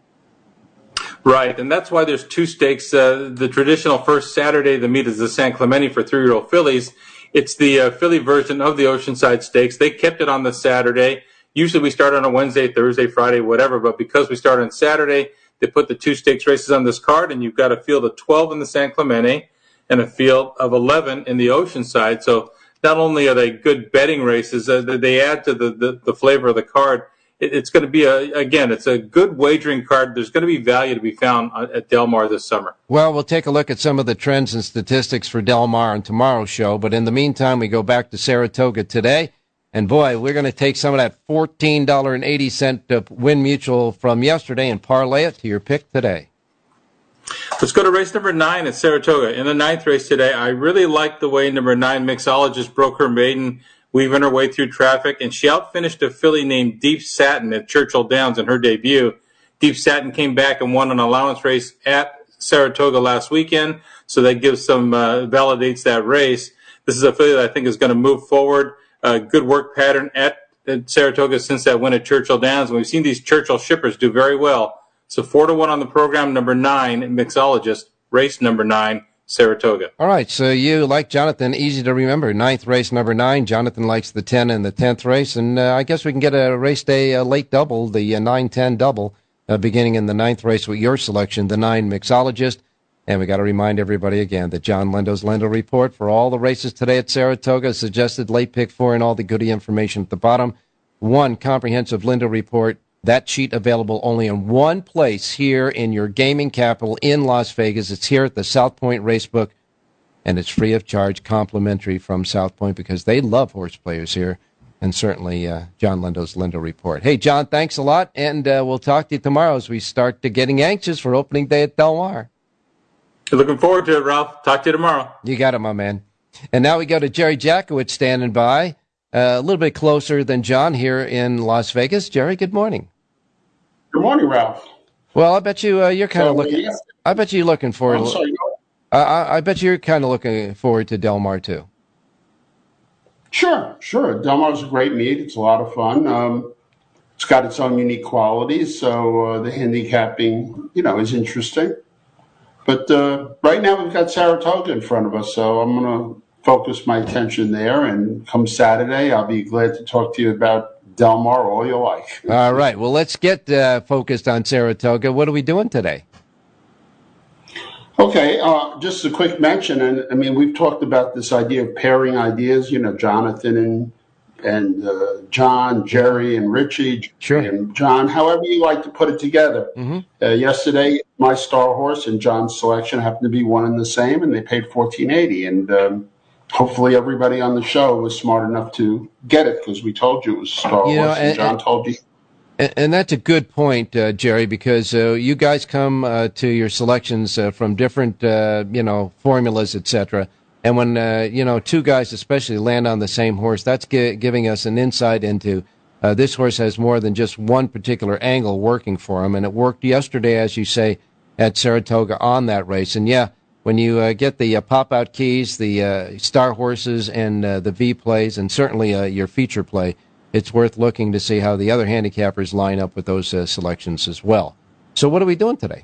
Right, and that's why there's two stakes. Uh, the traditional first Saturday, the meet is the San Clemente for three-year-old fillies. It's the uh, filly version of the Oceanside Stakes. They kept it on the Saturday. Usually we start on a Wednesday, Thursday, Friday, whatever, but because we start on Saturday, they put the two stakes races on this card, and you've got a field of twelve in the San Clemente and a field of eleven in the Oceanside. So not only are they good betting races, uh, they add to the, the, the flavor of the card. It's going to be, a again, it's a good wagering card. There's going to be value to be found at Del Mar this summer. Well, we'll take a look at some of the trends and statistics for Del Mar on tomorrow's show. But in the meantime, we go back to Saratoga today. And, boy, we're going to take some of that fourteen dollars and eighty cents uh, Win Mutual from yesterday and parlay it to your pick today. Let's go to race number nine at Saratoga. In the ninth race today, I really liked the way number nine Mixologist broke her maiden, weaving her way through traffic, and she outfinished a filly named Deep Satin at Churchill Downs in her debut. Deep Satin came back and won an allowance race at Saratoga last weekend, so that gives some uh, validates that race. This is a filly that I think is going to move forward. Uh, good work pattern at, at Saratoga since that win at Churchill Downs, and we've seen these Churchill shippers do very well. So four to one on the program, number nine, Mixologist, race number nine, Saratoga. All right, so you, like Jonathan, easy to remember. Ninth race, number nine. Jonathan likes the ten and the tenth race, and uh, I guess we can get a race day uh, late double, the uh, nine ten double, uh, beginning in the ninth race with your selection, the nine Mixologist. And we got to remind everybody again that John Lendo's Lendo Report for all the races today at Saratoga, suggested late pick four and all the goodie information at the bottom. One comprehensive Lendo Report. That sheet available only in one place here in your gaming capital in Las Vegas. It's here at the South Point Racebook, and it's free of charge, complimentary from South Point, because they love horse players here, and certainly uh, John Lendo's Lendo Report. Hey, John, thanks a lot, and uh, we'll talk to you tomorrow as we start to getting anxious for opening day at Del Mar. Looking forward to it, Ralph. Talk to you tomorrow. You got it, my man. And now we go to Jerry Jackowitz standing by. Uh, a little bit closer than John here in Las Vegas. Jerry, good morning. Good morning, Ralph. Well, I bet you uh, you're kind of so, looking. Yes. I bet you're looking forward. I'm sorry, uh, I, I bet you're kind of looking forward to Del Mar too. Sure, sure. Del Mar's a great meet. It's a lot of fun. Um, it's got its own unique qualities, so uh, the handicapping, you know, is interesting. But uh, right now we've got Saratoga in front of us, so I'm going to focus my attention there, and come Saturday, I'll be glad to talk to you about Del Mar all you like. All right. Well, let's get uh, focused on Saratoga. What are we doing today? Okay. Uh, just a quick mention, and I mean, we've talked about this idea of pairing ideas, you know, Jonathan and and uh, John, Jerry, and Richie, sure. and John, however you like to put it together. Mm-hmm. Uh, yesterday, my star horse and John's selection happened to be one and the same, and they paid fourteen eighty. And um, hopefully, everybody on the show was smart enough to get it, because we told you it was star you horse, know, and, and John told you. And, and that's a good point, uh, Jerry, because uh, you guys come uh, to your selections uh, from different, uh, you know, formulas, et cetera. And when, uh, you know, two guys especially land on the same horse, that's gi- giving us an insight into uh, this horse has more than just one particular angle working for him. And it worked yesterday, as you say, at Saratoga on that race. And, yeah, when you uh, get the uh, pop-out keys, the uh, star horses, and uh, the V plays, and certainly uh, your feature play, it's worth looking to see how the other handicappers line up with those uh, selections as well. So what are we doing today?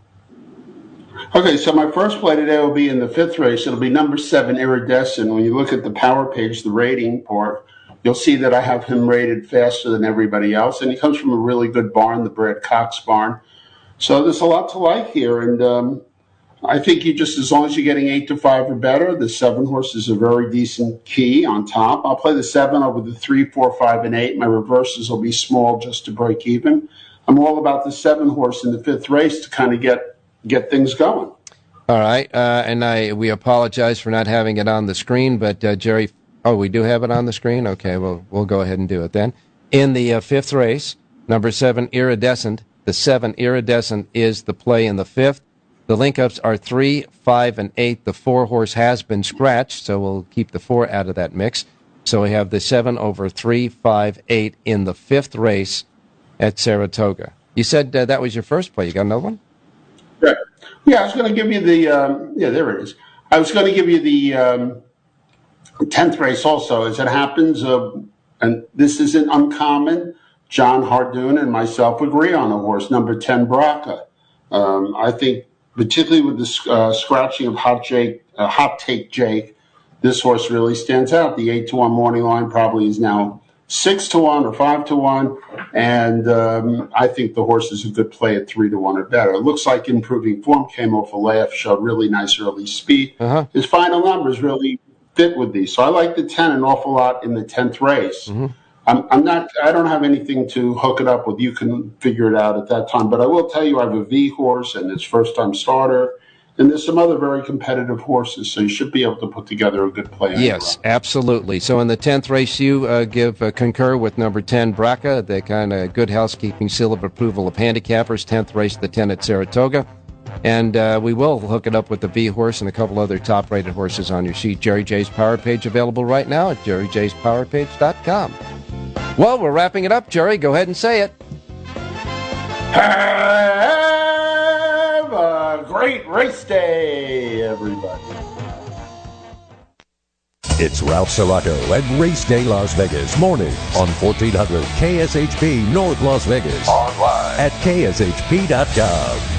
Okay, so my first play today will be in the fifth race. It'll be number seven, Iridescent. When you look at the power page, the rating part, you'll see that I have him rated faster than everybody else, and he comes from a really good barn, the Brad Cox barn. So there's a lot to like here, and um, I think you just, as long as you're getting eight to five or better, the seven horse is a very decent key on top. I'll play the seven over the three, four, five, and eight. My reverses will be small just to break even. I'm all about the seven horse in the fifth race to kind of get get things going. All right, uh, and I we apologize for not having it on the screen, but uh, Jerry, oh, we do have it on the screen? Okay, well, we'll go ahead and do it then. In the uh, fifth race, number seven, Iridescent. The seven, Iridescent, is the play in the fifth. The link-ups are three, five, and eight. The four horse has been scratched, so we'll keep the four out of that mix. So we have the seven over three, five, eight in the fifth race at Saratoga. You said uh, that was your first play. You got another one? Right. Yeah, I was going to give you the, um, yeah, there it is. I was going to give you the um, tenth race also. As it happens, uh, and this isn't uncommon, John Hardoon and myself agree on a horse, number ten, Braca. Um, I think, particularly with the uh, scratching of Hot Jake, uh, Hot Take Jake, this horse really stands out. The eight to one morning line probably is now six to one or five to one, and um, I think the horse is a good play at three to one or better. It looks like improving form, came off a layoff, showed really nice early speed. Uh-huh. His final numbers really fit with these, so I like the ten an awful lot in the tenth race. Mm-hmm. I'm, I'm not. I don't have anything to hook it up with. You can figure it out at that time. But I will tell you, I have a V horse and it's first time starter. And there's some other very competitive horses, so you should be able to put together a good play. Yes, absolutely. So in the tenth race, you uh, give uh, concur with number ten, Braca, the kind of good housekeeping seal of approval of handicappers. tenth race, the ten at Saratoga. And uh, we will hook it up with the V-Horse and a couple other top-rated horses on your seat. Jerry J's Power Page available right now at jerry j's power page dot com. Well, we're wrapping it up, Jerry. Go ahead and say it. Have a great race day, everybody. It's Ralph Sirocco at Race Day Las Vegas, morning on fourteen hundred K S H P North Las Vegas. Online at K S H P dot com.